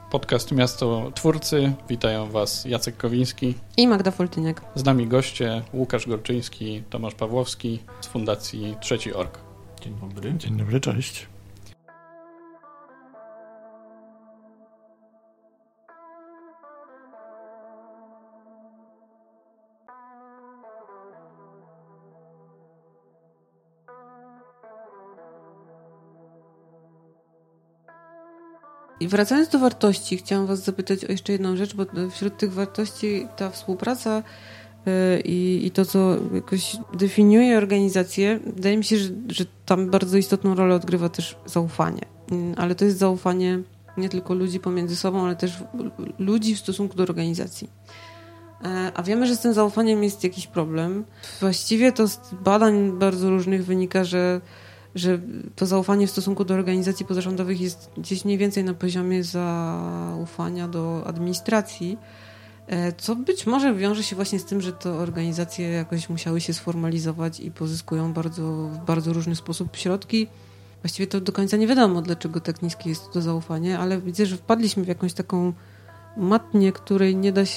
Podcast Miasto Twórcy. Witają Was Jacek Kowiński i Magda Foltyniak. Z nami goście Łukasz Gorczyński, Tomasz Pawłowski z Fundacji Trzeci Org. Dzień dobry. Dzień dobry, cześć. I wracając do wartości, chciałam Was zapytać o jeszcze jedną rzecz, bo wśród tych wartości ta współpraca i to, co jakoś definiuje organizację, wydaje mi się, że tam bardzo istotną rolę odgrywa też zaufanie. Ale to jest zaufanie nie tylko ludzi pomiędzy sobą, ale też ludzi w stosunku do organizacji. A wiemy, że z tym zaufaniem jest jakiś problem. Właściwie to z badań bardzo różnych wynika, że to zaufanie w stosunku do organizacji pozarządowych jest gdzieś mniej więcej na poziomie zaufania do administracji, co być może wiąże się właśnie z tym, że te organizacje jakoś musiały się sformalizować i pozyskują w bardzo różny sposób środki. Właściwie to do końca nie wiadomo, dlaczego tak niskie jest to zaufanie, ale widzę, że wpadliśmy w jakąś taką matnię, z której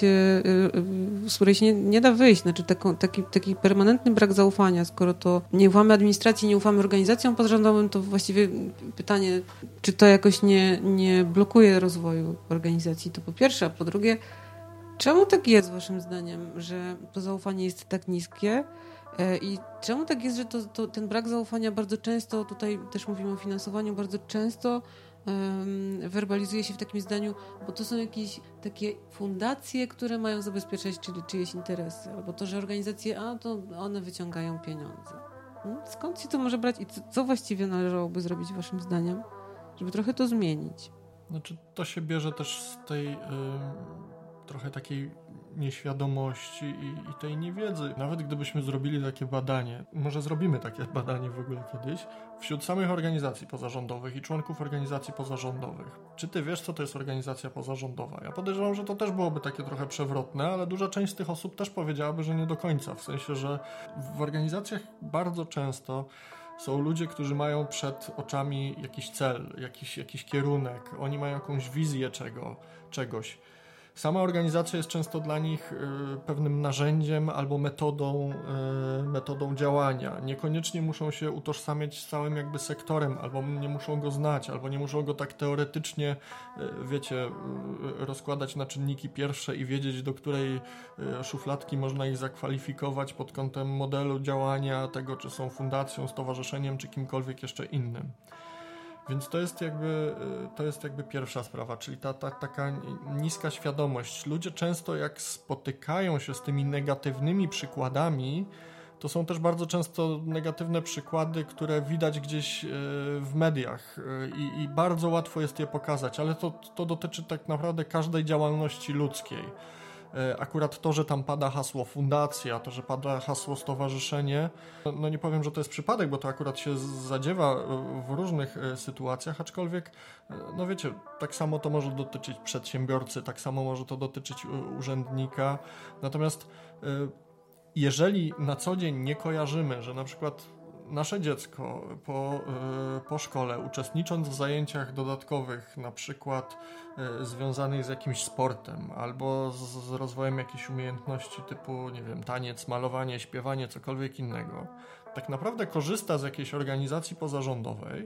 się nie da wyjść. Znaczy taki permanentny brak zaufania. Skoro to nie ufamy administracji, nie ufamy organizacjom pozarządowym, to właściwie pytanie, czy to jakoś nie blokuje rozwoju organizacji, to po pierwsze, a po drugie, czemu tak jest waszym zdaniem, że to zaufanie jest tak niskie i czemu tak jest, że ten brak zaufania bardzo często, tutaj też mówimy o finansowaniu, bardzo często werbalizuje się w takim zdaniu, bo to są jakieś takie fundacje, które mają zabezpieczać czyjeś interesy, albo to, że organizacje, to one wyciągają pieniądze. Skąd się to może brać i co właściwie należałoby zrobić waszym zdaniem, żeby trochę to zmienić? Znaczy, to się bierze też z tej trochę takiej nieświadomości i tej niewiedzy. Nawet gdybyśmy zrobili takie badanie, może zrobimy takie badanie w ogóle kiedyś, wśród samych organizacji pozarządowych i członków organizacji pozarządowych. Czy ty wiesz, co to jest organizacja pozarządowa? Ja podejrzewam, że to też byłoby takie trochę przewrotne, ale duża część z tych osób też powiedziałaby, że nie do końca. W sensie, że w organizacjach bardzo często są ludzie, którzy mają przed oczami jakiś cel, jakiś kierunek. Oni mają jakąś wizję czegoś. Sama organizacja jest często dla nich pewnym narzędziem albo metodą działania. Niekoniecznie muszą się utożsamiać z całym jakby sektorem, albo nie muszą go znać, albo nie muszą go tak teoretycznie, rozkładać na czynniki pierwsze i wiedzieć, do której szufladki można ich zakwalifikować pod kątem modelu działania, tego, czy są fundacją, stowarzyszeniem, czy kimkolwiek jeszcze innym. Więc to jest jakby pierwsza sprawa, czyli ta taka niska świadomość. Ludzie często jak spotykają się z tymi negatywnymi przykładami, to są też bardzo często negatywne przykłady, które widać gdzieś w mediach i bardzo łatwo jest je pokazać, ale to dotyczy tak naprawdę każdej działalności ludzkiej. Akurat to, że tam pada hasło fundacja, to, że pada hasło stowarzyszenie, no nie powiem, że to jest przypadek, bo to akurat się zadziewa w różnych sytuacjach, aczkolwiek, no wiecie, tak samo to może dotyczyć przedsiębiorcy, tak samo może to dotyczyć urzędnika. Natomiast jeżeli na co dzień nie kojarzymy, że na przykład nasze dziecko po szkole, uczestnicząc w zajęciach dodatkowych, na przykład związanych z jakimś sportem albo z rozwojem jakichś umiejętności typu, nie wiem, taniec, malowanie, śpiewanie, cokolwiek innego, tak naprawdę korzysta z jakiejś organizacji pozarządowej,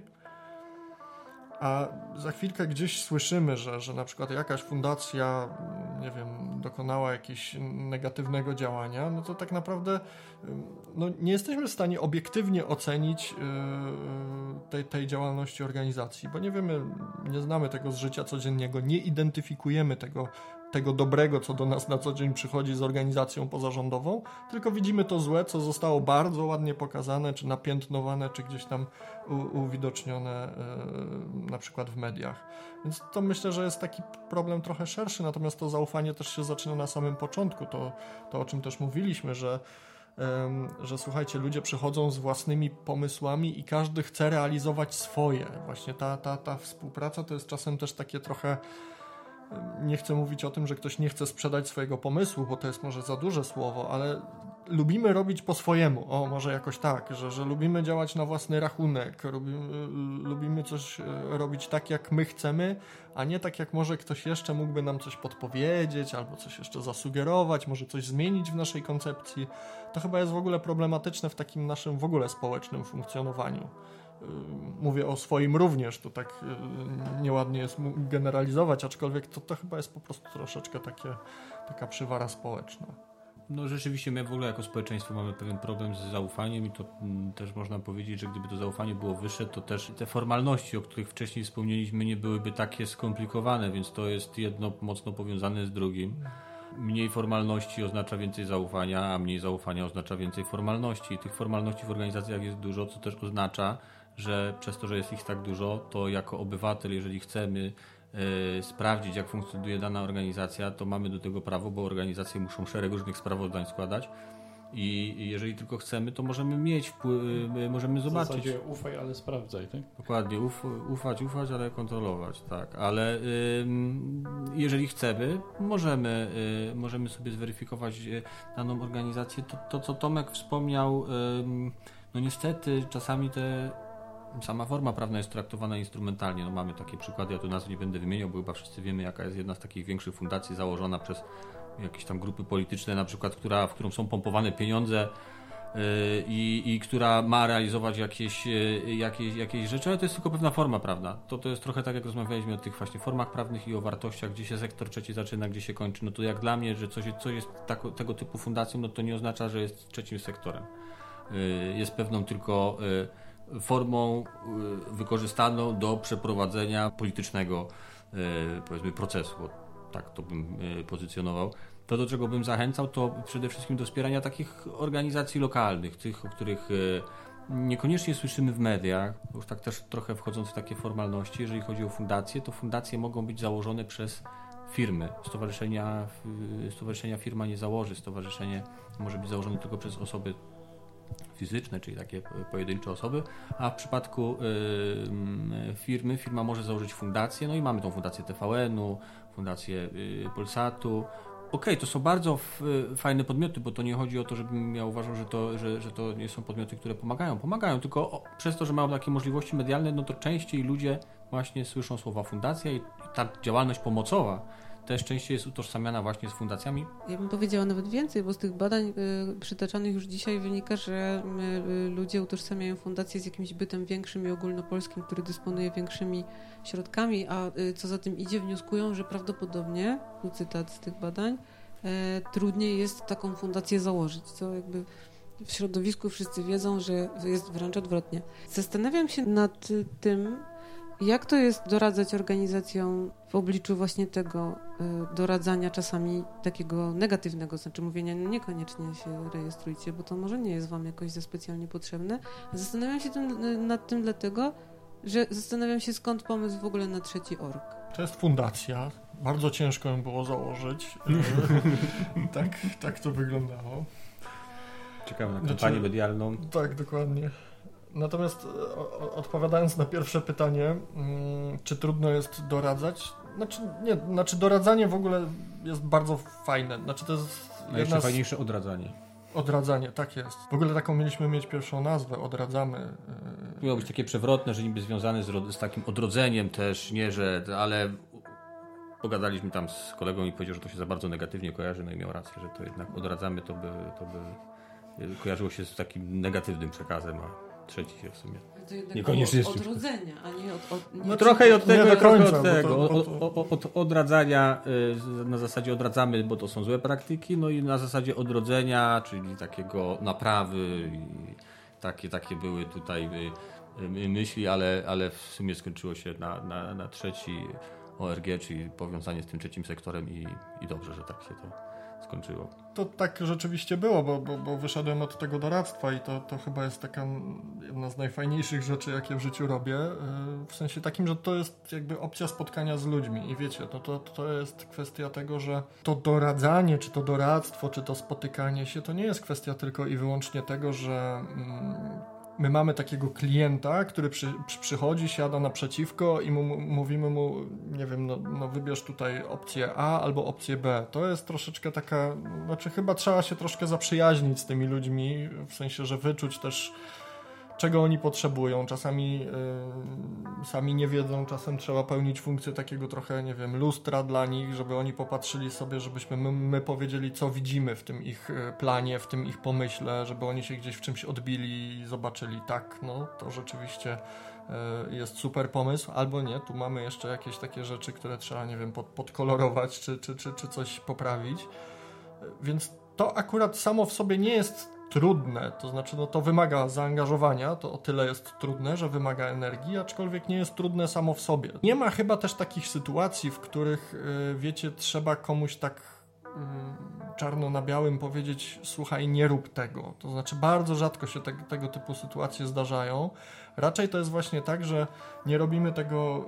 a za chwilkę gdzieś słyszymy, że na przykład jakaś fundacja, nie wiem, dokonała jakiegoś negatywnego działania, no to tak naprawdę nie jesteśmy w stanie obiektywnie ocenić tej działalności organizacji, bo nie wiemy, nie znamy tego z życia codziennego, nie identyfikujemy tego dobrego, co do nas na co dzień przychodzi z organizacją pozarządową, tylko widzimy to złe, co zostało bardzo ładnie pokazane, czy napiętnowane, czy gdzieś tam uwidocznione na przykład w mediach. Więc to myślę, że jest taki problem trochę szerszy, natomiast to zaufanie też się zaczyna na samym początku. To o czym też mówiliśmy, że słuchajcie, ludzie przychodzą z własnymi pomysłami i każdy chce realizować swoje. Właśnie ta współpraca to jest czasem też takie trochę, nie chcę mówić o tym, że ktoś nie chce sprzedać swojego pomysłu, bo to jest może za duże słowo, ale lubimy robić po swojemu, może jakoś tak, że lubimy działać na własny rachunek, lubimy coś robić tak, jak my chcemy, a nie tak, jak może ktoś jeszcze mógłby nam coś podpowiedzieć, albo coś jeszcze zasugerować, może coś zmienić w naszej koncepcji. To chyba jest w ogóle problematyczne w takim naszym w ogóle społecznym funkcjonowaniu. Mówię o swoim również, to tak nieładnie jest generalizować, aczkolwiek to chyba jest po prostu troszeczkę taka przywara społeczna. No rzeczywiście my w ogóle jako społeczeństwo mamy pewien problem z zaufaniem i to też można powiedzieć, że gdyby to zaufanie było wyższe, to też te formalności, o których wcześniej wspomnieliśmy, nie byłyby takie skomplikowane, więc to jest jedno mocno powiązane z drugim. Mniej formalności oznacza więcej zaufania, a mniej zaufania oznacza więcej formalności. I tych formalności w organizacjach jest dużo, co też oznacza, że przez to, że jest ich tak dużo, to jako obywatel, jeżeli chcemy sprawdzić, jak funkcjonuje dana organizacja, to mamy do tego prawo, bo organizacje muszą szereg różnych sprawozdań składać i jeżeli tylko chcemy, to możemy mieć możemy zobaczyć. W zasadzie ufaj, ale sprawdzaj, tak? Dokładnie, ufać, ale kontrolować, tak. Ale jeżeli chcemy, możemy sobie zweryfikować daną organizację. To co Tomek wspomniał, no niestety czasami sama forma prawna jest traktowana instrumentalnie. No mamy takie przykłady, ja tu nazw nie będę wymieniał, bo chyba wszyscy wiemy, jaka jest jedna z takich większych fundacji założona przez jakieś tam grupy polityczne, na przykład, w którą są pompowane pieniądze i która ma realizować jakieś rzeczy, ale to jest tylko pewna forma prawna. To jest trochę tak, jak rozmawialiśmy o tych właśnie formach prawnych i o wartościach, gdzie się sektor trzeci zaczyna, gdzie się kończy. No to jak dla mnie, że coś jest tego typu fundacją, no to nie oznacza, że jest trzecim sektorem. Jest pewną tylko formą wykorzystaną do przeprowadzenia politycznego, powiedzmy, procesu. Tak to bym pozycjonował. To, do czego bym zachęcał, to przede wszystkim do wspierania takich organizacji lokalnych, tych, o których niekoniecznie słyszymy w mediach, już tak też trochę wchodząc w takie formalności. Jeżeli chodzi o fundacje, to fundacje mogą być założone przez firmy. Stowarzyszenia firma nie założy. Stowarzyszenie może być założone tylko przez osoby fizyczne, czyli takie pojedyncze osoby, a w przypadku firma może założyć fundację, no i mamy tą fundację TVN-u, fundację Polsatu. Okej, to są bardzo fajne podmioty, bo to nie chodzi o to, żebym ja uważał, że to nie są podmioty, które pomagają, tylko przez to, że mają takie możliwości medialne, no to częściej ludzie właśnie słyszą słowa fundacja i ta działalność pomocowa też częściej jest utożsamiana właśnie z fundacjami. Ja bym powiedziała nawet więcej, bo z tych badań przytaczanych już dzisiaj wynika, że ludzie utożsamiają fundację z jakimś bytem większym i ogólnopolskim, który dysponuje większymi środkami, a co za tym idzie, wnioskują, że prawdopodobnie, tu cytat z tych badań, trudniej jest taką fundację założyć, co jakby w środowisku wszyscy wiedzą, że jest wręcz odwrotnie. Zastanawiam się nad tym, jak to jest doradzać organizacjom w obliczu właśnie tego doradzania czasami takiego negatywnego, znaczy mówienia niekoniecznie się rejestrujcie, bo to może nie jest wam jakoś za specjalnie potrzebne. Zastanawiam się nad tym dlatego, że zastanawiam się, skąd pomysł w ogóle na trzeci org. To jest fundacja. Bardzo ciężko ją było założyć. Tak to wyglądało. Czekamy na kampanię medialną. Tak, dokładnie. Natomiast odpowiadając na pierwsze pytanie, czy trudno jest doradzać? Znaczy doradzanie w ogóle jest bardzo fajne. Znaczy to jest jeszcze fajniejsze odradzanie. Odradzanie, tak jest. W ogóle taką mieliśmy mieć pierwszą nazwę, odradzamy. Miało być takie przewrotne, że niby związane z takim odrodzeniem też, nie, ale pogadaliśmy tam z kolegą i powiedział, że to się za bardzo negatywnie kojarzy, no i miał rację, że to jednak odradzamy, to by kojarzyło się z takim negatywnym przekazem, a trzeci się w sumie niekoniecznie od odrodzenia, a nie od no trochę i od tego, do końca, trochę od tego. Od odradzania, na zasadzie odradzamy, bo to są złe praktyki, no i na zasadzie odrodzenia, czyli takiego naprawy i takie były tutaj myśli, ale w sumie skończyło się na trzeci ORG, czyli powiązanie z tym trzecim sektorem i dobrze, że tak się to skończyło. To tak rzeczywiście było, bo wyszedłem od tego doradztwa i to chyba jest taka jedna z najfajniejszych rzeczy, jakie w życiu robię, w sensie takim, że to jest jakby opcja spotkania z ludźmi i wiecie, to jest kwestia tego, że to doradzanie, czy to doradztwo, czy to spotykanie się, to nie jest kwestia tylko i wyłącznie tego, że my mamy takiego klienta, który przychodzi, siada naprzeciwko i mówimy mu, nie wiem, no wybierz tutaj opcję A albo opcję B. To jest troszeczkę taka, znaczy chyba trzeba się troszkę zaprzyjaźnić z tymi ludźmi, w sensie, że wyczuć też, czego oni potrzebują. Czasami sami nie wiedzą, czasem trzeba pełnić funkcję takiego trochę, nie wiem, lustra dla nich, żeby oni popatrzyli sobie, żebyśmy my powiedzieli, co widzimy w tym ich planie, w tym ich pomyśle, żeby oni się gdzieś w czymś odbili i zobaczyli, tak, no to rzeczywiście jest super pomysł, albo nie, tu mamy jeszcze jakieś takie rzeczy, które trzeba, nie wiem, podkolorować, czy coś poprawić. Więc to akurat samo w sobie nie jest trudne, to znaczy no to wymaga zaangażowania, to o tyle jest trudne, że wymaga energii, aczkolwiek nie jest trudne samo w sobie. Nie ma chyba też takich sytuacji, w których, wiecie, trzeba komuś tak czarno na białym powiedzieć, słuchaj, nie rób tego. To znaczy bardzo rzadko się tego typu sytuacje zdarzają. Raczej to jest właśnie tak, że nie robimy tego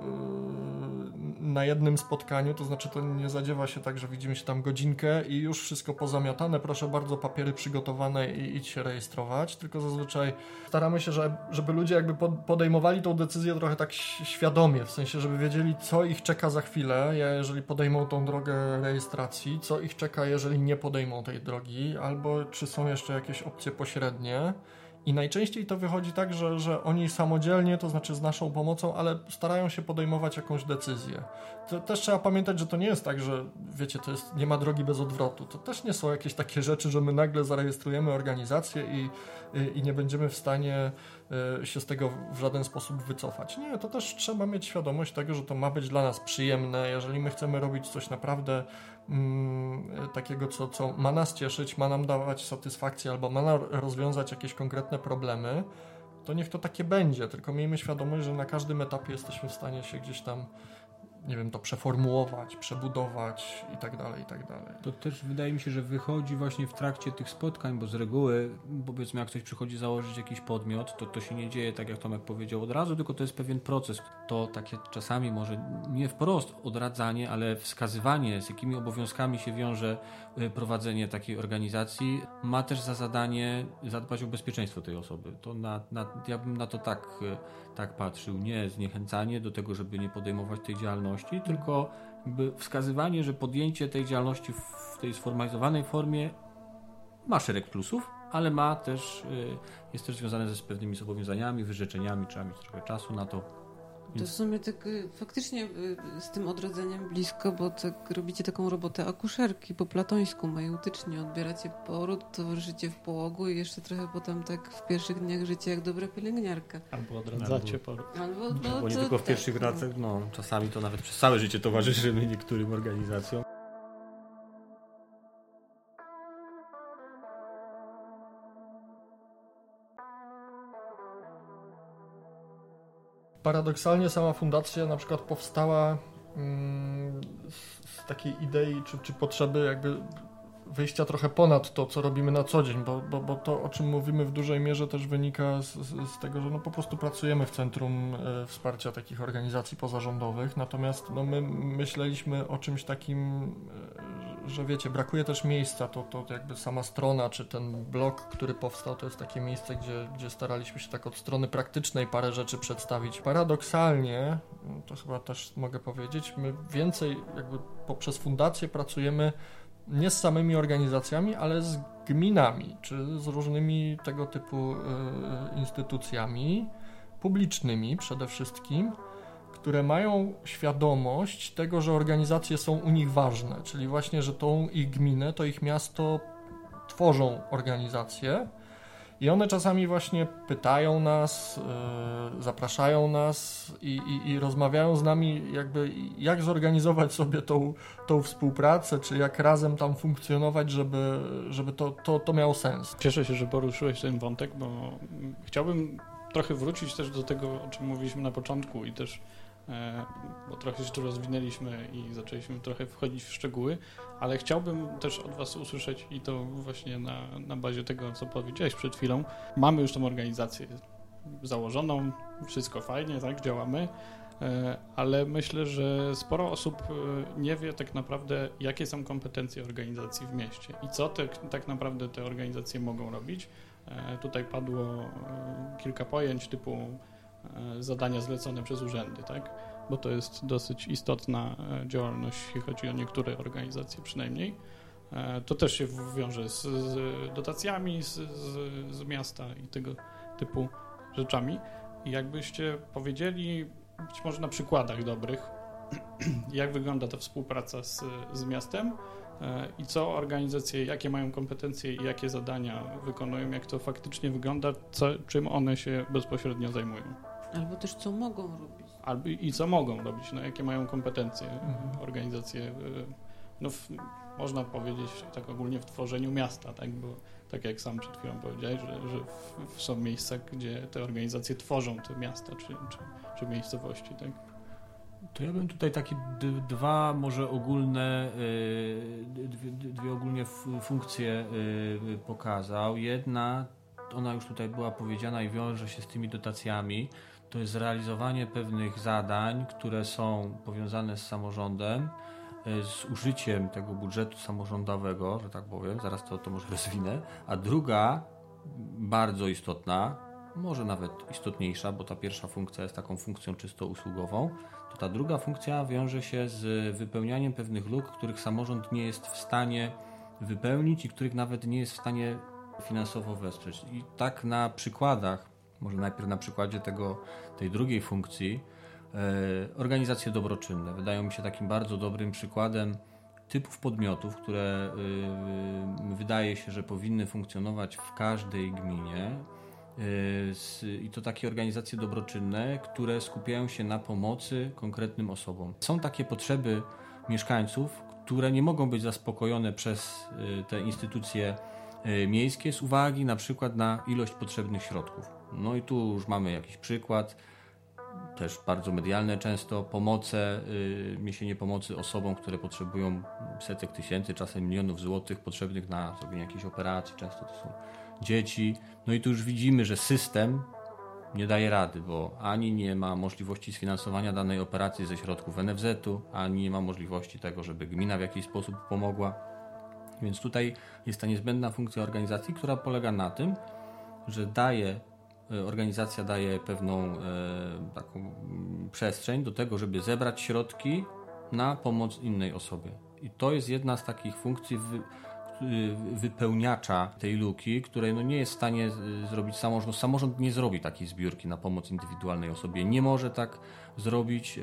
na jednym spotkaniu, to znaczy to nie zadziewa się tak, że widzimy się tam godzinkę i już wszystko pozamiatane, proszę bardzo, papiery przygotowane i idź się rejestrować, tylko zazwyczaj staramy się, żeby ludzie jakby podejmowali tą decyzję trochę tak świadomie, w sensie, żeby wiedzieli, co ich czeka za chwilę, jeżeli podejmą tą drogę rejestracji, co ich czeka, jeżeli nie podejmą tej drogi, albo czy są jeszcze jakieś opcje pośrednie. I najczęściej to wychodzi tak, że oni samodzielnie, to znaczy z naszą pomocą, ale starają się podejmować jakąś decyzję. To też trzeba pamiętać, że to nie jest tak, że wiecie, nie ma drogi bez odwrotu. To też nie są jakieś takie rzeczy, że my nagle zarejestrujemy organizację i nie będziemy w stanie się z tego w żaden sposób wycofać. Nie, to też trzeba mieć świadomość tego, że to ma być dla nas przyjemne. Jeżeli my chcemy robić coś naprawdę takiego, co ma nas cieszyć, ma nam dawać satysfakcję albo ma nam rozwiązać jakieś konkretne problemy, to niech to takie będzie, tylko miejmy świadomość, że na każdym etapie jesteśmy w stanie się gdzieś tam, nie wiem, to przeformułować, przebudować i tak dalej, i tak dalej. To też wydaje mi się, że wychodzi właśnie w trakcie tych spotkań, bo z reguły, powiedzmy, jak ktoś przychodzi założyć jakiś podmiot, to się nie dzieje tak, jak Tomek powiedział od razu, tylko to jest pewien proces. To takie czasami może nie wprost odradzanie, ale wskazywanie, z jakimi obowiązkami się wiąże prowadzenie takiej organizacji, ma też za zadanie zadbać o bezpieczeństwo tej osoby. To ja bym na to tak patrzył, nie zniechęcanie do tego, żeby nie podejmować tej działalności, tylko wskazywanie, że podjęcie tej działalności w tej sformalizowanej formie ma szereg plusów, ale jest też związane z pewnymi zobowiązaniami, wyrzeczeniami, trzeba mieć trochę czasu na to. To w sumie tak faktycznie z tym odrodzeniem blisko, bo tak robicie taką robotę akuszerki po platońsku, majutycznie, odbieracie poród, towarzyszycie w połogu i jeszcze trochę potem tak w pierwszych dniach życia jak dobra pielęgniarka. Albo odradzacie poród. Albo nie tylko w pierwszych latach, no czasami to nawet przez całe życie towarzyszymy niektórym organizacjom. Paradoksalnie sama fundacja na przykład powstała z takiej idei czy potrzeby jakby wyjścia trochę ponad to, co robimy na co dzień, bo to, o czym mówimy w dużej mierze też wynika z tego, że no po prostu pracujemy w Centrum Wsparcia takich organizacji pozarządowych, natomiast no my myśleliśmy o czymś takim, że wiecie, brakuje też miejsca, to jakby sama strona, czy ten blog, który powstał, to jest takie miejsce, gdzie staraliśmy się tak od strony praktycznej parę rzeczy przedstawić. Paradoksalnie, to chyba też mogę powiedzieć, my więcej jakby poprzez fundację pracujemy nie z samymi organizacjami, ale z gminami, czy z różnymi tego typu instytucjami publicznymi przede wszystkim, które mają świadomość tego, że organizacje są u nich ważne, czyli właśnie, że tą ich gminę, to ich miasto tworzą organizacje i one czasami właśnie pytają nas, zapraszają nas i rozmawiają z nami jakby jak zorganizować sobie tą współpracę, czy jak razem tam funkcjonować, żeby to miało sens. Cieszę się, że poruszyłeś ten wątek, bo chciałbym trochę wrócić też do tego, o czym mówiliśmy na początku i też bo trochę się tu rozwinęliśmy i zaczęliśmy trochę wchodzić w szczegóły, ale chciałbym też od Was usłyszeć i to właśnie na bazie tego, co powiedziałeś przed chwilą. Mamy już tą organizację założoną, wszystko fajnie, tak, działamy, ale myślę, że sporo osób nie wie tak naprawdę, jakie są kompetencje organizacji w mieście i co tak naprawdę te organizacje mogą robić. Tutaj padło kilka pojęć typu zadania zlecone przez urzędy, tak? Bo to jest dosyć istotna działalność, jeśli chodzi o niektóre organizacje przynajmniej. To też się wiąże z dotacjami z miasta i tego typu rzeczami. I jakbyście powiedzieli, być może na przykładach dobrych, jak wygląda ta współpraca z miastem i co organizacje, jakie mają kompetencje i jakie zadania wykonują, jak to faktycznie wygląda, czym one się bezpośrednio zajmują. Albo też co mogą robić. I co mogą robić, jakie mają kompetencje organizacje, można powiedzieć tak ogólnie w tworzeniu miasta, tak, bo tak jak sam przed chwilą powiedziałeś, że są miejsca, gdzie te organizacje tworzą te miasta czy miejscowości, tak? To ja bym tutaj takie dwa może ogólne, dwie ogólnie funkcje pokazał. Jedna, ona już tutaj była powiedziana i wiąże się z tymi dotacjami, to jest realizowanie pewnych zadań, które są powiązane z samorządem, z użyciem tego budżetu samorządowego, że tak powiem, zaraz to może rozwinę, a druga, bardzo istotna, może nawet istotniejsza, bo ta pierwsza funkcja jest taką funkcją czysto usługową, to ta druga funkcja wiąże się z wypełnianiem pewnych luk, których samorząd nie jest w stanie wypełnić i których nawet nie jest w stanie finansowo wesprzeć. I tak na przykładach, może najpierw na przykładzie tej drugiej funkcji, organizacje dobroczynne wydają mi się takim bardzo dobrym przykładem typów podmiotów, które wydaje się, że powinny funkcjonować w każdej gminie. I to takie organizacje dobroczynne, które skupiają się na pomocy konkretnym osobom. Są takie potrzeby mieszkańców, które nie mogą być zaspokojone przez te instytucje miejskie z uwagi na przykład na ilość potrzebnych środków. No i tu już mamy jakiś przykład, też bardzo medialne często, niesienie pomocy osobom, które potrzebują setek tysięcy, czasem milionów złotych potrzebnych na zrobienie jakiejś operacji, często to są dzieci. No i tu już widzimy, że system nie daje rady, bo ani nie ma możliwości sfinansowania danej operacji ze środków NFZ-u, ani nie ma możliwości tego, żeby gmina w jakiś sposób pomogła. Więc tutaj jest ta niezbędna funkcja organizacji, która polega na tym, że organizacja daje pewną taką przestrzeń do tego, żeby zebrać środki na pomoc innej osobie. I to jest jedna z takich funkcji wypełniacza tej luki, której nie jest w stanie zrobić samorząd. Samorząd nie zrobi takiej zbiórki na pomoc indywidualnej osobie. Nie może tak zrobić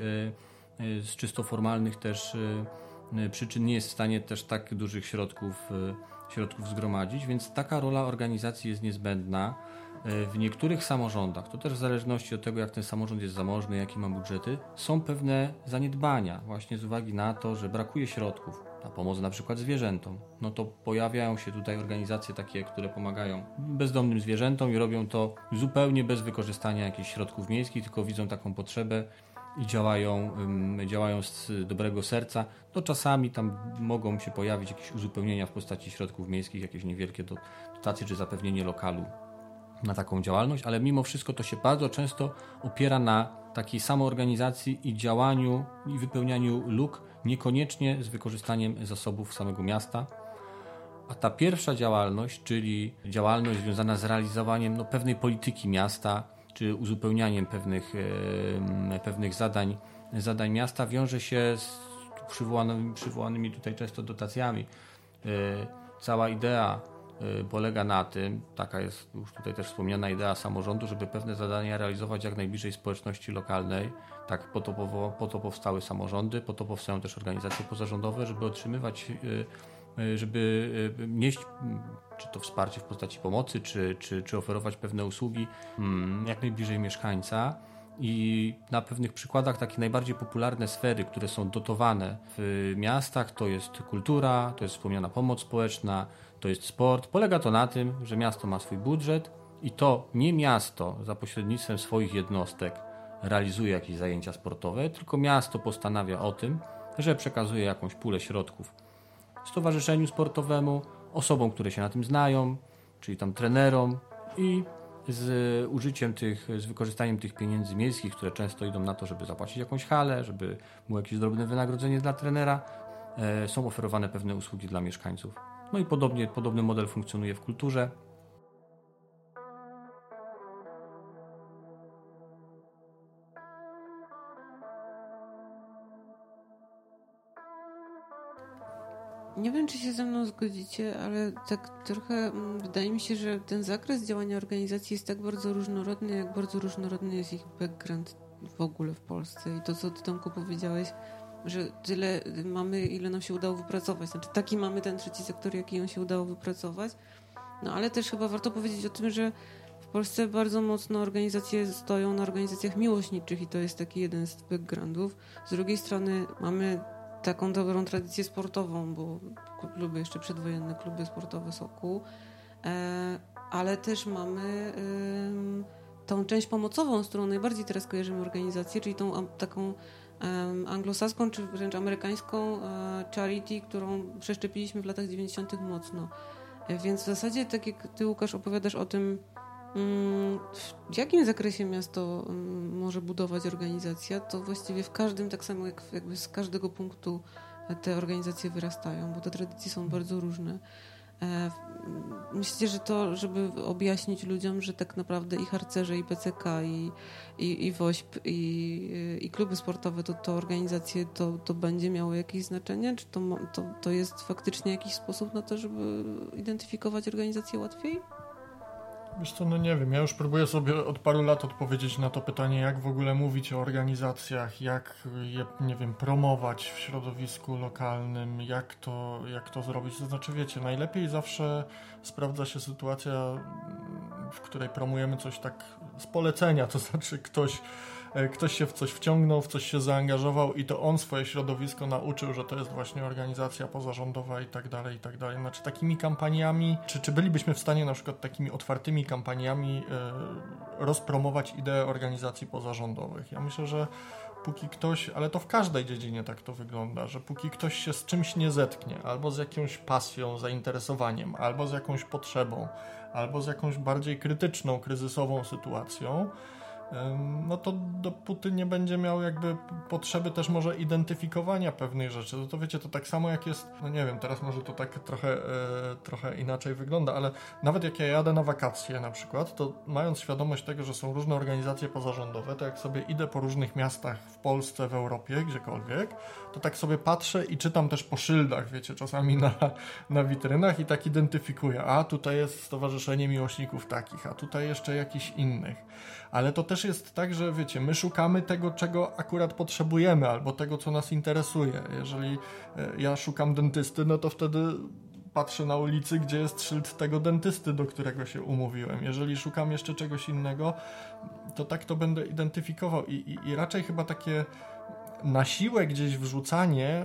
z czysto formalnych też przyczyn. Nie jest w stanie też tak dużych środków zgromadzić, więc taka rola organizacji jest niezbędna. W niektórych samorządach, to też w zależności od tego, jak ten samorząd jest zamożny, jakie ma budżety, są pewne zaniedbania właśnie z uwagi na to, że brakuje środków na pomoc na przykład zwierzętom. No to pojawiają się tutaj organizacje takie, które pomagają bezdomnym zwierzętom i robią to zupełnie bez wykorzystania jakichś środków miejskich, tylko widzą taką potrzebę i działają z dobrego serca. To czasami tam mogą się pojawić jakieś uzupełnienia w postaci środków miejskich, jakieś niewielkie dotacje czy zapewnienie lokalu na taką działalność, ale mimo wszystko to się bardzo często opiera na takiej samoorganizacji i działaniu i wypełnianiu luk, niekoniecznie z wykorzystaniem zasobów samego miasta. A ta pierwsza działalność, czyli działalność związana z realizowaniem pewnej polityki miasta, czy uzupełnianiem pewnych zadań miasta, wiąże się z przywołanymi tutaj często dotacjami. Cała idea polega na tym, taka jest już tutaj też wspomniana idea samorządu, żeby pewne zadania realizować jak najbliżej społeczności lokalnej. Tak po to powstały samorządy, po to powstają też organizacje pozarządowe, żeby otrzymywać, żeby nieść czy to wsparcie w postaci pomocy, czy oferować pewne usługi jak najbliżej mieszkańca. I na pewnych przykładach takie najbardziej popularne sfery, które są dotowane w miastach, to jest kultura, to jest wspomniana pomoc społeczna, to jest sport. Polega to na tym, że miasto ma swój budżet i to nie miasto za pośrednictwem swoich jednostek realizuje jakieś zajęcia sportowe, tylko miasto postanawia o tym, że przekazuje jakąś pulę środków stowarzyszeniu sportowemu, osobom, które się na tym znają, czyli tam trenerom, i z wykorzystaniem tych pieniędzy miejskich, które często idą na to, żeby zapłacić jakąś halę, żeby było jakieś drobne wynagrodzenie dla trenera, są oferowane pewne usługi dla mieszkańców. No i podobny model funkcjonuje w kulturze. Nie wiem, czy się ze mną zgodzicie, ale tak trochę wydaje mi się, że ten zakres działania organizacji jest tak bardzo różnorodny, jak bardzo różnorodny jest ich background w ogóle w Polsce. I to, co ty, Tomku, powiedziałeś, że tyle mamy, ile nam się udało wypracować. Znaczy taki mamy ten trzeci sektor, jaki on się udało wypracować. No ale też chyba warto powiedzieć o tym, że w Polsce bardzo mocno organizacje stoją na organizacjach miłośniczych i to jest taki jeden z backgroundów. Z drugiej strony mamy taką dobrą tradycję sportową, bo kluby jeszcze przedwojenne, kluby sportowe Sokół, ale też mamy tą część pomocową, z którą najbardziej teraz kojarzymy organizację, czyli tą taką anglosaską czy wręcz amerykańską charity, którą przeszczepiliśmy w latach 90. mocno. Więc w zasadzie, tak jak ty, Łukasz, opowiadasz o tym, w jakim zakresie miasto może budować organizacja, to właściwie w każdym, tak samo jak jakby z każdego punktu te organizacje wyrastają, bo te tradycje są bardzo różne. Myślę, że to, żeby objaśnić ludziom, że tak naprawdę i harcerze, i PCK, i WOŚP, i kluby sportowe, to organizacje, to będzie miało jakieś znaczenie? Czy to jest faktycznie jakiś sposób na to, żeby identyfikować organizacje łatwiej? Wiesz co, no nie wiem, ja już próbuję sobie od paru lat odpowiedzieć na to pytanie, jak w ogóle mówić o organizacjach, jak je, nie wiem, promować w środowisku lokalnym, jak to zrobić. To znaczy, wiecie, najlepiej zawsze sprawdza się sytuacja, w której promujemy coś tak z polecenia, to znaczy ktoś się w coś wciągnął, w coś się zaangażował i to on swoje środowisko nauczył, że to jest właśnie organizacja pozarządowa i tak dalej, i tak dalej. Znaczy takimi kampaniami, czy bylibyśmy w stanie na przykład takimi otwartymi kampaniami rozpromować ideę organizacji pozarządowych? Ja myślę, że póki ktoś, ale to w każdej dziedzinie tak to wygląda, że póki ktoś się z czymś nie zetknie, albo z jakąś pasją, zainteresowaniem, albo z jakąś potrzebą, albo z jakąś bardziej krytyczną, kryzysową sytuacją, no to dopóty nie będzie miał jakby potrzeby też może identyfikowania pewnych rzeczy. To wiecie, to tak samo jak jest, no nie wiem, teraz może to tak trochę inaczej wygląda, ale nawet jak ja jadę na wakacje na przykład, to mając świadomość tego, że są różne organizacje pozarządowe, to jak sobie idę po różnych miastach w Polsce, w Europie, gdziekolwiek, to tak sobie patrzę i czytam też po szyldach, wiecie, czasami na witrynach i tak identyfikuję, a tutaj jest Stowarzyszenie Miłośników takich, a tutaj jeszcze jakichś innych. Ale to też jest tak, że wiecie, my szukamy tego, czego akurat potrzebujemy, albo tego, co nas interesuje. Jeżeli ja szukam dentysty, no to wtedy patrzę na ulicy, gdzie jest szyld tego dentysty, do którego się umówiłem. Jeżeli szukam jeszcze czegoś innego, to tak to będę identyfikował. I raczej chyba takie na siłę gdzieś wrzucanie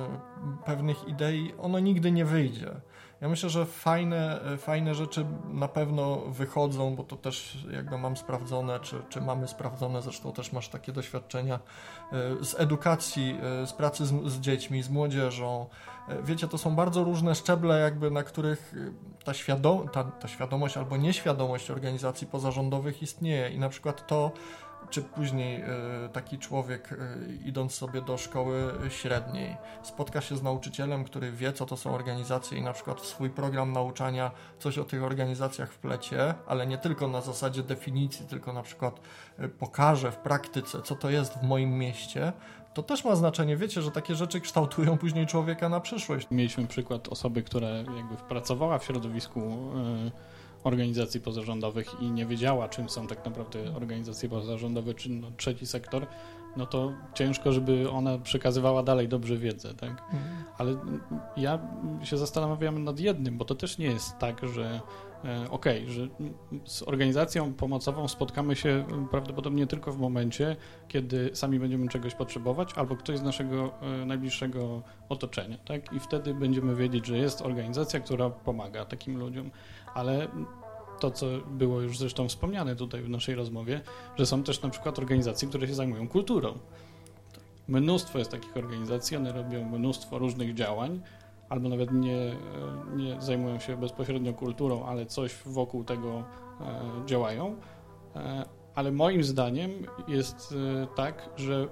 pewnych idei, ono nigdy nie wyjdzie. Ja myślę, że fajne rzeczy na pewno wychodzą, bo to też jakby mam sprawdzone, czy mamy sprawdzone, zresztą też masz takie doświadczenia z edukacji, z pracy z dziećmi, z młodzieżą. Wiecie, to są bardzo różne szczeble, jakby na których ta świadomość albo nieświadomość organizacji pozarządowych istnieje i na przykład to, czy później taki człowiek, idąc sobie do szkoły średniej, spotka się z nauczycielem, który wie, co to są organizacje i na przykład w swój program nauczania coś o tych organizacjach wplecie, ale nie tylko na zasadzie definicji, tylko na przykład pokaże w praktyce, co to jest w moim mieście, to też ma znaczenie. Wiecie, że takie rzeczy kształtują później człowieka na przyszłość. Mieliśmy przykład osoby, która jakby pracowała w środowisku organizacji pozarządowych i nie wiedziała, czym są tak naprawdę organizacje pozarządowe, czy trzeci sektor, no to ciężko, żeby ona przekazywała dalej dobrze wiedzę, tak? Ale ja się zastanawiam nad jednym, bo to też nie jest tak, że że z organizacją pomocową spotkamy się prawdopodobnie tylko w momencie, kiedy sami będziemy czegoś potrzebować, albo ktoś z naszego najbliższego otoczenia, tak? I wtedy będziemy wiedzieć, że jest organizacja, która pomaga takim ludziom, ale to, co było już zresztą wspomniane tutaj w naszej rozmowie, że są też na przykład organizacje, które się zajmują kulturą. Mnóstwo jest takich organizacji, one robią mnóstwo różnych działań, albo nawet nie zajmują się bezpośrednio kulturą, ale coś wokół tego działają. Ale moim zdaniem jest tak, że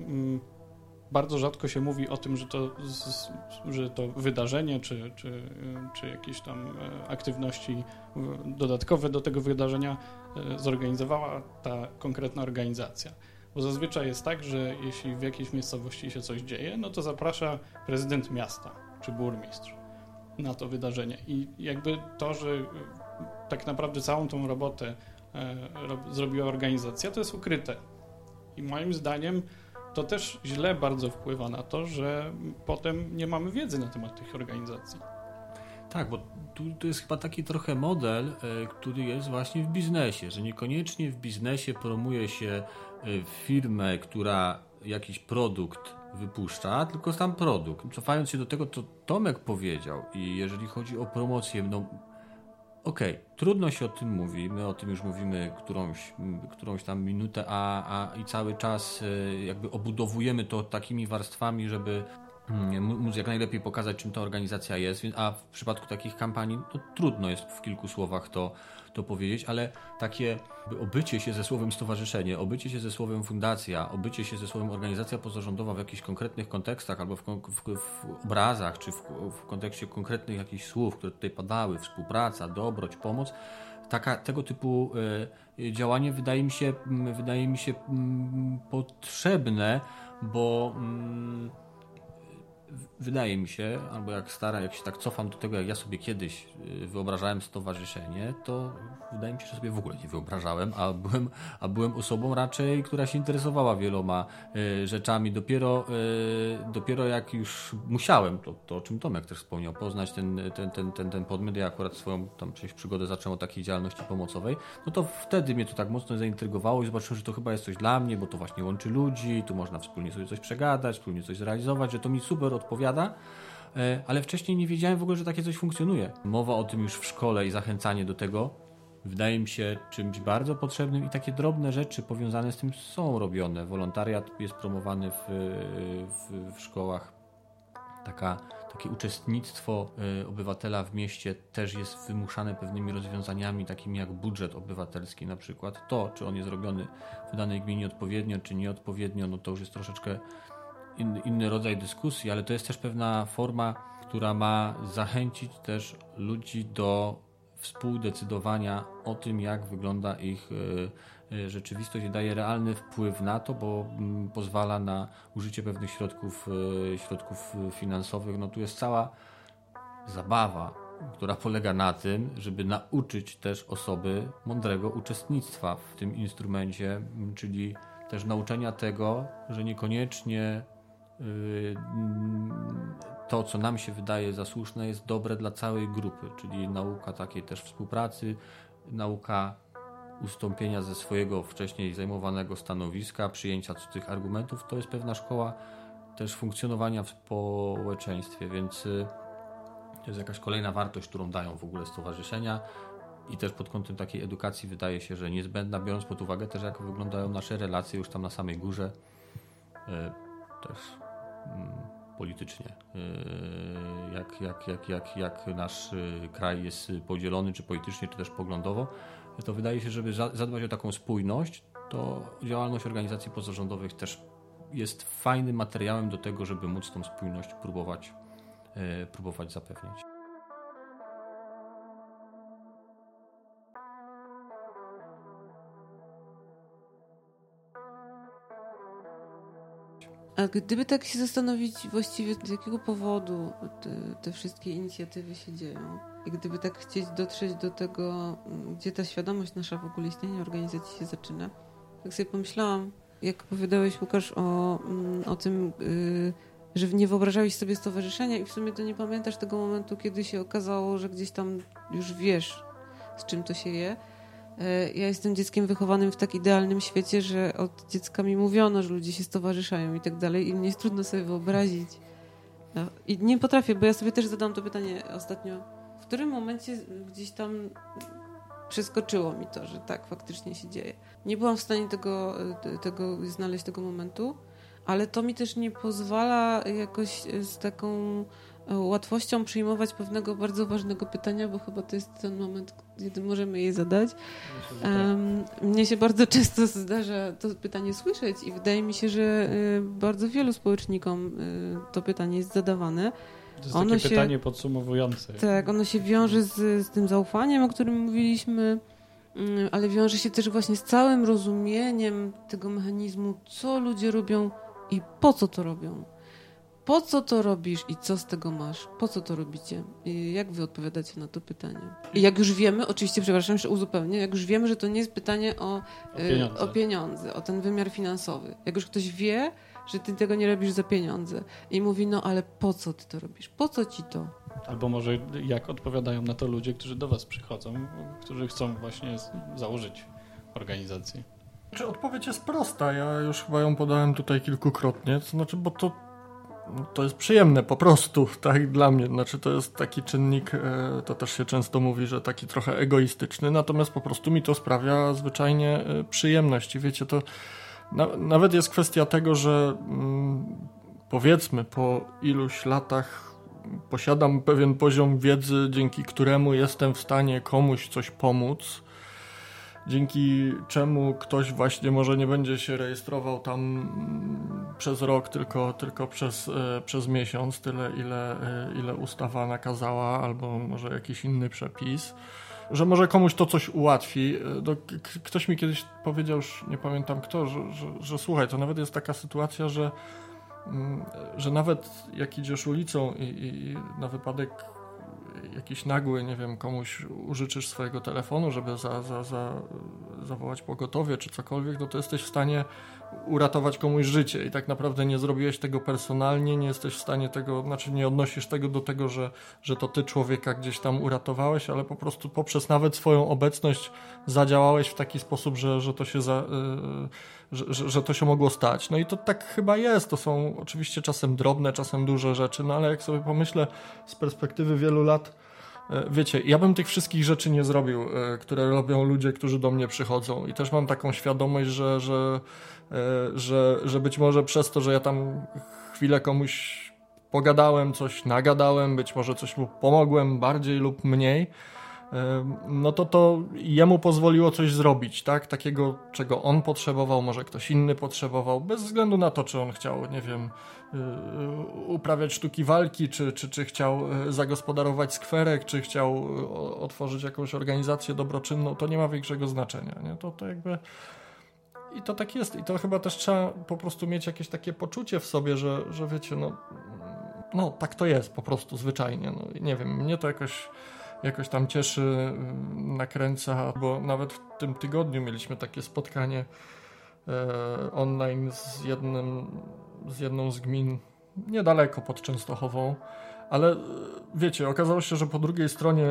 bardzo rzadko się mówi o tym, że to wydarzenie czy jakieś tam aktywności dodatkowe do tego wydarzenia zorganizowała ta konkretna organizacja. Bo zazwyczaj jest tak, że jeśli w jakiejś miejscowości się coś dzieje, no to zaprasza prezydent miasta. czy burmistrz na to wydarzenie. I jakby to, że tak naprawdę całą tą robotę zrobiła organizacja, to jest ukryte. I moim zdaniem to też źle bardzo wpływa na to, że potem nie mamy wiedzy na temat tych organizacji. Tak, bo tu jest chyba taki trochę model, który jest właśnie w biznesie, że niekoniecznie w biznesie promuje się firmę, która jakiś produkt wypuszcza, tylko sam produkt. Cofając się do tego, co Tomek powiedział i jeżeli chodzi o promocję, no okej, trudno się o tym mówi, my o tym już mówimy którąś tam minutę, i cały czas jakby obudowujemy to takimi warstwami, żeby móc jak najlepiej pokazać, czym ta organizacja jest, a w przypadku takich kampanii no, trudno jest w kilku słowach to powiedzieć, ale takie obycie się ze słowem stowarzyszenie, obycie się ze słowem fundacja, obycie się ze słowem organizacja pozarządowa w jakichś konkretnych kontekstach albo w obrazach, czy w kontekście konkretnych jakichś słów, które tutaj padały, współpraca, dobroć, pomoc, tego typu działanie wydaje mi się potrzebne, bo wydaje mi się, albo jak się tak cofam do tego, jak ja sobie kiedyś wyobrażałem stowarzyszenie, to wydaje mi się, że sobie w ogóle nie wyobrażałem, a byłem osobą raczej, która się interesowała wieloma rzeczami. Dopiero jak już musiałem, to o czym Tomek też wspomniał, poznać ten podmiot, ja akurat swoją tam przygodę zacząłem od takiej działalności pomocowej, no to wtedy mnie to tak mocno zaintrygowało i zobaczyłem, że to chyba jest coś dla mnie, bo to właśnie łączy ludzi, tu można wspólnie sobie coś przegadać, wspólnie coś zrealizować, że to mi super odpowiada, ale wcześniej nie wiedziałem w ogóle, że takie coś funkcjonuje. Mowa o tym już w szkole i zachęcanie do tego wydaje mi się czymś bardzo potrzebnym i takie drobne rzeczy powiązane z tym są robione. Wolontariat jest promowany w szkołach. Takie uczestnictwo obywatela w mieście też jest wymuszane pewnymi rozwiązaniami, takimi jak budżet obywatelski na przykład. To, czy on jest robiony w danej gminie odpowiednio, czy nieodpowiednio, no to już jest troszeczkę inny rodzaj dyskusji, ale to jest też pewna forma, która ma zachęcić też ludzi do współdecydowania o tym, jak wygląda ich rzeczywistość i daje realny wpływ na to, bo pozwala na użycie pewnych środków finansowych. No tu jest cała zabawa, która polega na tym, żeby nauczyć też osoby mądrego uczestnictwa w tym instrumencie, czyli też nauczenia tego, że niekoniecznie to, co nam się wydaje za słuszne, jest dobre dla całej grupy, czyli nauka takiej też współpracy, nauka ustąpienia ze swojego wcześniej zajmowanego stanowiska, przyjęcia cudzych argumentów. To jest pewna szkoła też funkcjonowania w społeczeństwie, więc to jest jakaś kolejna wartość, którą dają w ogóle stowarzyszenia i też pod kątem takiej edukacji wydaje się, że niezbędna, biorąc pod uwagę też, jak wyglądają nasze relacje już tam na samej górze, też politycznie, jak nasz kraj jest podzielony, czy politycznie, czy też poglądowo, to wydaje się, żeby zadbać o taką spójność, to działalność organizacji pozarządowych też jest fajnym materiałem do tego, żeby móc tą spójność próbować zapewnić. A gdyby tak się zastanowić właściwie, z jakiego powodu te wszystkie inicjatywy się dzieją i gdyby tak chcieć dotrzeć do tego, gdzie ta świadomość nasza w ogóle istnienia organizacji się zaczyna, tak sobie pomyślałam, jak opowiadałeś, Łukasz, o tym, że nie wyobrażałeś sobie stowarzyszenia i w sumie to nie pamiętasz tego momentu, kiedy się okazało, że gdzieś tam już wiesz, z czym to się je. Ja jestem dzieckiem wychowanym w tak idealnym świecie, że od dziecka mi mówiono, że ludzie się stowarzyszają i tak dalej i mnie jest trudno sobie wyobrazić. I nie potrafię, bo ja sobie też zadałam to pytanie ostatnio. W którym momencie gdzieś tam przeskoczyło mi to, że tak faktycznie się dzieje. Nie byłam w stanie znaleźć tego momentu, ale to mi też nie pozwala jakoś z taką łatwością przyjmować pewnego bardzo ważnego pytania, bo chyba to jest ten moment, kiedy możemy je zadać. Mnie się bardzo często zdarza to pytanie słyszeć i wydaje mi się, że bardzo wielu społecznikom to pytanie jest zadawane. To jest takie pytanie podsumowujące. Tak, ono się wiąże z tym zaufaniem, o którym mówiliśmy, ale wiąże się też właśnie z całym rozumieniem tego mechanizmu, co ludzie robią i po co to robią. po co to robisz i co z tego masz? Po co to robicie? I jak wy odpowiadacie na to pytanie? I jak już wiemy, oczywiście, przepraszam, że uzupełnię, jak już wiemy, że to nie jest pytanie o pieniądze, o ten wymiar finansowy. Jak już ktoś wie, że ty tego nie robisz za pieniądze i mówi, no ale po co ty to robisz? Po co ci to? Albo może jak odpowiadają na to ludzie, którzy do was przychodzą, którzy chcą właśnie założyć organizację? Czy odpowiedź jest prosta? Ja już chyba ją podałem tutaj kilkukrotnie. To znaczy, bo to jest przyjemne po prostu, tak, dla mnie. Znaczy, to jest taki czynnik, to też się często mówi, że taki trochę egoistyczny, natomiast po prostu mi to sprawia zwyczajnie przyjemność. I wiecie, to nawet jest kwestia tego, że powiedzmy po iluś latach posiadam pewien poziom wiedzy, dzięki któremu jestem w stanie komuś coś pomóc, dzięki czemu ktoś właśnie może nie będzie się rejestrował tam przez rok, tylko przez miesiąc, tyle ile ustawa nakazała, albo może jakiś inny przepis, że może komuś to coś ułatwi. Ktoś mi kiedyś powiedział, już nie pamiętam kto, że słuchaj, to nawet jest taka sytuacja, że nawet jak idziesz ulicą i na wypadek jakiś nagły, nie wiem, komuś użyczysz swojego telefonu, żeby zawołać pogotowie czy cokolwiek, no to jesteś w stanie uratować komuś życie i tak naprawdę nie zrobiłeś tego personalnie, nie jesteś w stanie tego, znaczy nie odnosisz tego do tego, że to ty człowieka gdzieś tam uratowałeś, ale po prostu poprzez nawet swoją obecność zadziałałeś w taki sposób, że to się że to się mogło stać. No i to tak chyba jest. To są oczywiście czasem drobne, czasem duże rzeczy, no ale jak sobie pomyślę z perspektywy wielu lat, wiecie, ja bym tych wszystkich rzeczy nie zrobił, które robią ludzie, którzy do mnie przychodzą i też mam taką świadomość, że być może przez to, że ja tam chwilę komuś pogadałem, coś nagadałem, być może coś mu pomogłem bardziej lub mniej, no to jemu pozwoliło coś zrobić, tak? Takiego, czego on potrzebował, może ktoś inny potrzebował, bez względu na to, czy on chciał, nie wiem, uprawiać sztuki walki, czy chciał zagospodarować skwerek, czy chciał otworzyć jakąś organizację dobroczynną, to nie ma większego znaczenia, nie? To jakby... I to tak jest. I to chyba też trzeba po prostu mieć jakieś takie poczucie w sobie, że wiecie, no tak to jest po prostu zwyczajnie. No, nie wiem, mnie to jakoś tam cieszy, nakręca, bo nawet w tym tygodniu mieliśmy takie spotkanie online z jedną z gmin niedaleko pod Częstochową, ale wiecie, okazało się, że po drugiej stronie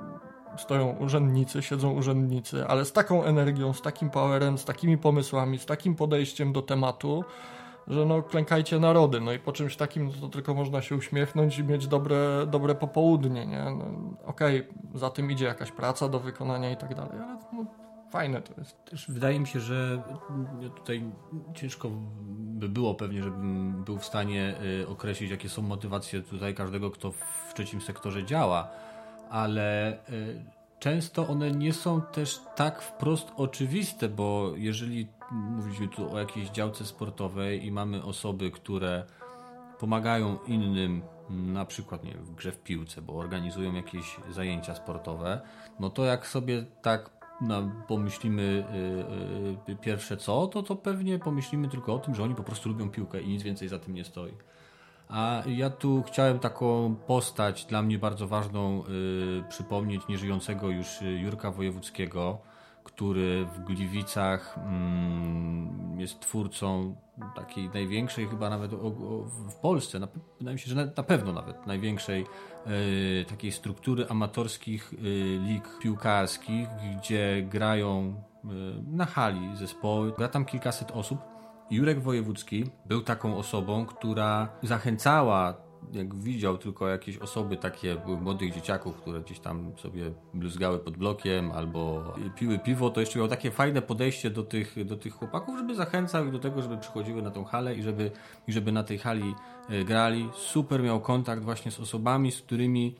siedzą urzędnicy, ale z taką energią, z takim powerem, z takimi pomysłami, z takim podejściem do tematu, że klękajcie narody, no i po czymś takim to tylko można się uśmiechnąć i mieć dobre popołudnie, nie? Okej, za tym idzie jakaś praca do wykonania i tak dalej, ale fajne to jest. Też wydaje mi się, że tutaj ciężko by było pewnie, żebym był w stanie określić, jakie są motywacje tutaj każdego, kto w trzecim sektorze działa, ale często one nie są też tak wprost oczywiste, bo jeżeli mówiliśmy tu o jakiejś działce sportowej i mamy osoby, które pomagają innym, na przykład nie wiem, w grze w piłce, bo organizują jakieś zajęcia sportowe, no to jak sobie tak pomyślimy pierwsze to pewnie pomyślimy tylko o tym, że oni po prostu lubią piłkę i nic więcej za tym nie stoi. A ja tu chciałem taką postać dla mnie bardzo ważną przypomnieć, nieżyjącego już Jurka Wojewódzkiego, który w Gliwicach jest twórcą takiej największej, chyba nawet w Polsce, wydaje mi się, że na pewno nawet największej takiej struktury amatorskich lig piłkarskich, gdzie grają na hali zespoły, gra tam kilkaset osób. Jurek Wojewódzki był taką osobą, która zachęcała, jak widział tylko jakieś osoby takie młodych dzieciaków, które gdzieś tam sobie bluzgały pod blokiem albo piły piwo, to jeszcze miał takie fajne podejście do tych chłopaków, żeby zachęcał ich do tego, żeby przychodziły na tą halę i żeby na tej hali grali. Super miał kontakt właśnie z osobami, z którymi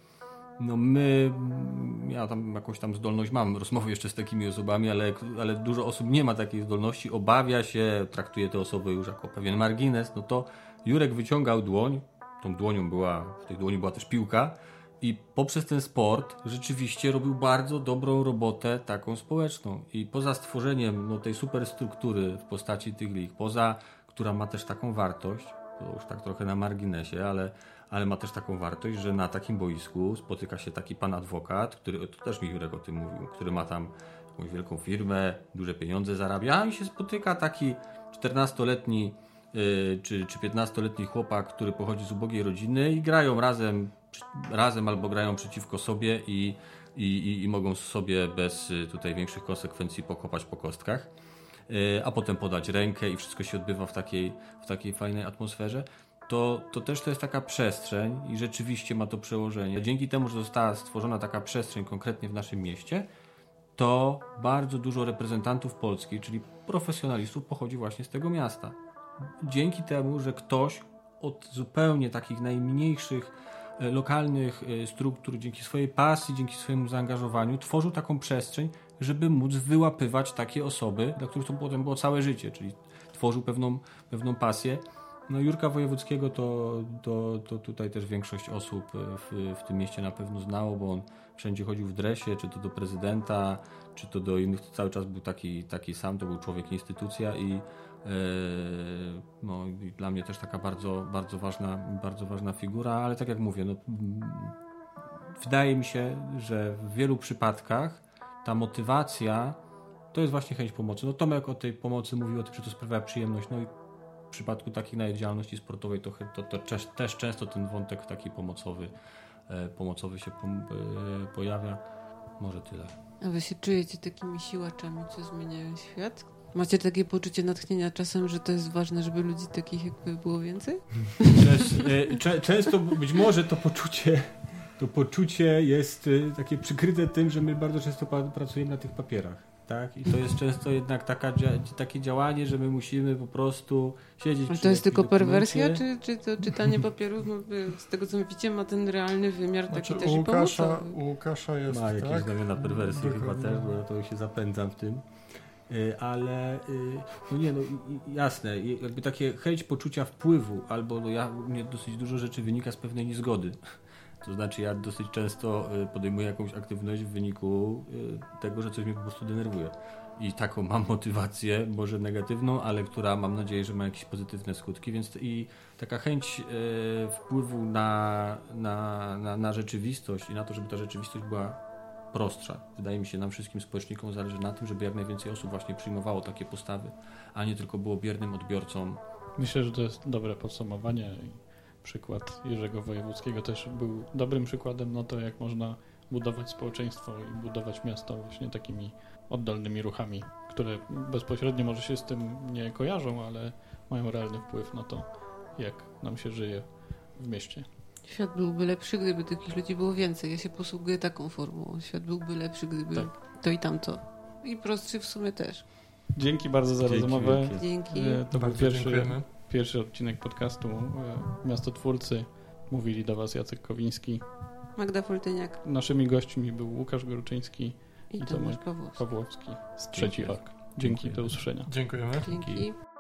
ja tam jakąś tam zdolność mam, rozmowy jeszcze z takimi osobami, ale dużo osób nie ma takiej zdolności, obawia się, traktuje te osoby już jako pewien margines, no to Jurek wyciągał dłoń, w tej dłoni była też piłka i poprzez ten sport rzeczywiście robił bardzo dobrą robotę taką społeczną i poza stworzeniem tej superstruktury w postaci tych lig, która ma też taką wartość, to już tak trochę na marginesie, ale ma też taką wartość, że na takim boisku spotyka się taki pan adwokat, który, to też mi Jurek o tym mówił, który ma tam jakąś wielką firmę, duże pieniądze zarabia i się spotyka taki 14-letni czy 15-letni chłopak, który pochodzi z ubogiej rodziny i grają razem albo grają przeciwko sobie i mogą sobie bez tutaj większych konsekwencji pokopać po kostkach, a potem podać rękę i wszystko się odbywa w takiej fajnej atmosferze. To też to jest taka przestrzeń i rzeczywiście ma to przełożenie. Dzięki temu, że została stworzona taka przestrzeń konkretnie w naszym mieście, to bardzo dużo reprezentantów Polski, czyli profesjonalistów, pochodzi właśnie z tego miasta. Dzięki temu, że ktoś od zupełnie takich najmniejszych lokalnych struktur, dzięki swojej pasji, dzięki swojemu zaangażowaniu tworzył taką przestrzeń, żeby móc wyłapywać takie osoby, dla których to potem było całe życie, czyli tworzył pewną pasję. No Jurka Wojewódzkiego to tutaj też większość osób w tym mieście na pewno znało, bo on wszędzie chodził w dresie, czy to do prezydenta, czy to do innych, to cały czas był taki sam, to był człowiek instytucja i dla mnie też taka bardzo ważna figura, ale tak jak mówię, wydaje mi się, że w wielu przypadkach ta motywacja to jest właśnie chęć pomocy. No Tomek o tej pomocy mówił, o tym, że to sprawia przyjemność, no i w przypadku takiej nawet działalności sportowej to też często ten wątek taki pomocowy się pojawia. Może tyle. A wy się czujecie takimi siłaczami, co zmieniają świat? Macie takie poczucie natchnienia czasem, że to jest ważne, żeby ludzi takich jakby było więcej? Często być może to poczucie jest takie przykryte tym, że my bardzo często pracujemy na tych papierach. Tak? I to jest często jednak takie działanie, że my musimy po prostu siedzieć przy to jest tylko perwersja, czy to czytanie papierów z tego co widzicie ma ten realny wymiar taki też i pomocowy? U Łukasza jest ma jakieś znamiona persji chyba też, bo ja to się zapędzam w tym. Ale jasne, jakby takie chęć poczucia wpływu, albo mnie dosyć dużo rzeczy wynika z pewnej niezgody. To znaczy ja dosyć często podejmuję jakąś aktywność w wyniku tego, że coś mnie po prostu denerwuje. I taką mam motywację, może negatywną, ale która mam nadzieję, że ma jakieś pozytywne skutki, więc i taka chęć wpływu na rzeczywistość i na to, żeby ta rzeczywistość była prostsza. Wydaje mi się, nam wszystkim społecznikom zależy na tym, żeby jak najwięcej osób właśnie przyjmowało takie postawy, a nie tylko było biernym odbiorcą. Myślę, że to jest dobre podsumowanie. Przykład Jerzego Wojewódzkiego też był dobrym przykładem na to, jak można budować społeczeństwo i budować miasto właśnie takimi oddolnymi ruchami, które bezpośrednio może się z tym nie kojarzą, ale mają realny wpływ na to, jak nam się żyje w mieście. Świat byłby lepszy, gdyby takich ludzi było więcej. Ja się posługuję taką formułą. Świat byłby lepszy, gdyby to i tamto. I prostszy w sumie też. Dzięki bardzo za rozmowę. Dzięki. To był pierwszy odcinek podcastu Miastotwórcy. Mówili do Was Jacek Kowiński, Magda Foltyniak. Naszymi gośćmi był Łukasz Goruczyński i Tomasz Pawłowski z Trzeci Rok. Dzięki, do usłyszenia. Dziękujemy. Dzięki.